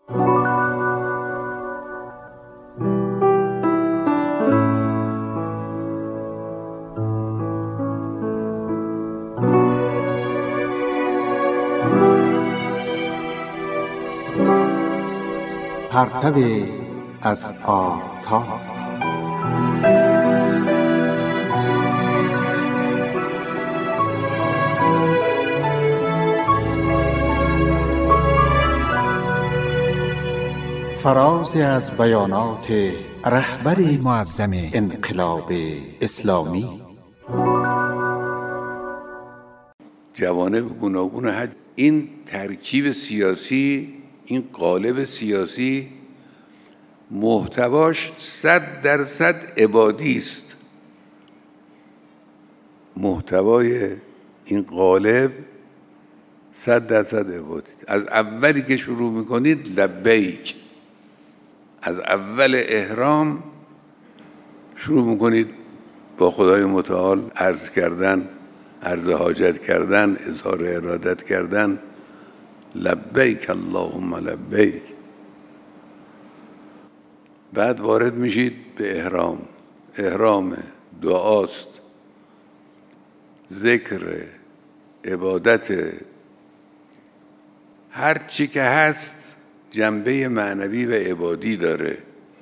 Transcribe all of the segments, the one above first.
پرتو از آفتاب. فرازی از بیانات رهبر معظم انقلاب اسلامی. جوانب گوناگون حج، این ترکیب سیاسی، این قالب سیاسی محتواش 100% عبادی است. محتوای این قالب 100% عبادی. از اولی که شروع میکنید لبیک، از اول احرام شروع میکنید با خدای متعال عرض کردن، عرض حاجت کردن، اظهار ارادت کردن، لبیک اللهم لبیک. بعد وارد میشید به احرام. احرام دعاست، ذکر، عبادت، هر چی که هست جنبه معنوی و عبادی داره.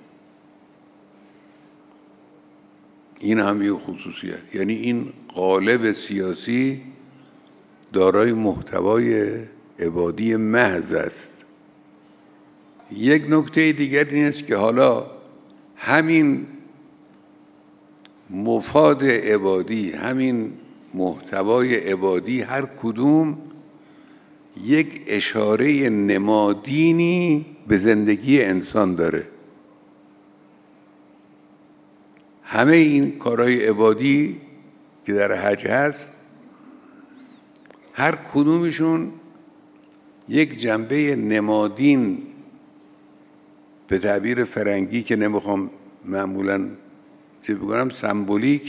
این هم یه خصوصیت، یعنی این قالب سیاسی دارای محتوای عبادی محض است. یک نکته دیگر این است که حالا همین مفاد عبادی، همین محتوای عبادی، هر کدوم یک اشاره نمادینی به زندگی انسان داره. همه این کارهای عبادی که در حج هست، هر کدومشون یک جنبه نمادین، به تعبیر فرنگی که نمیخوام معمولاً چه بگم، سمبولیک،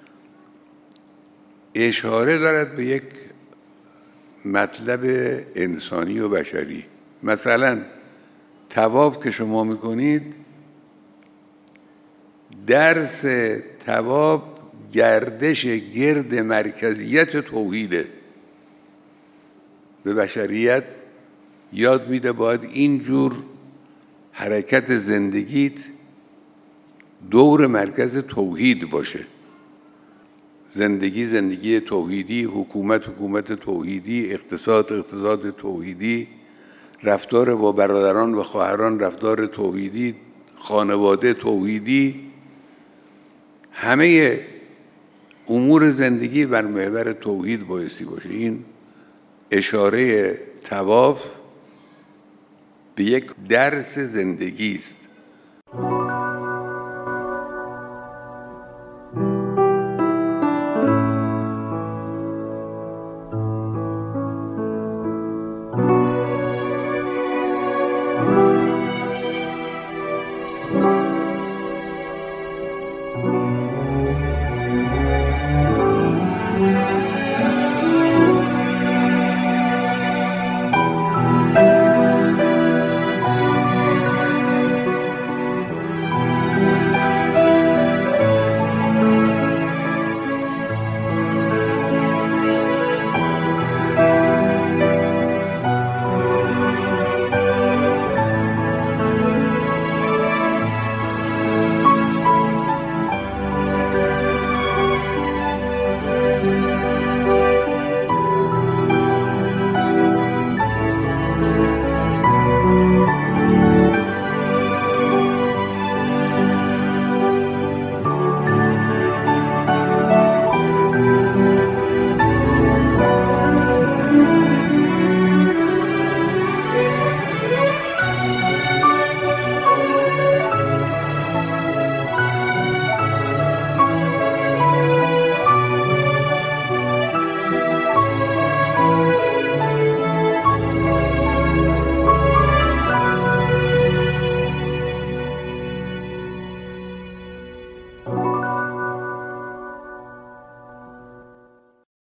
اشاره دارد به یک مطلب انسانی و بشری. مثلا طواف که شما میکنید، درس طواف گردش گرد مرکزیت توحیده. به بشریت یاد میده باید اینجور حرکت زندگیت دور مرکز توحید باشه. زندگی توحیدی، حکومت توحیدی، اقتصاد توحیدی، رفتار با برادران و خواهران رفتار توحیدی، خانواده توحیدی، همه امور زندگی بر محور توحید بایستی باشه. این اشاره طواف به یک درس زندگی است.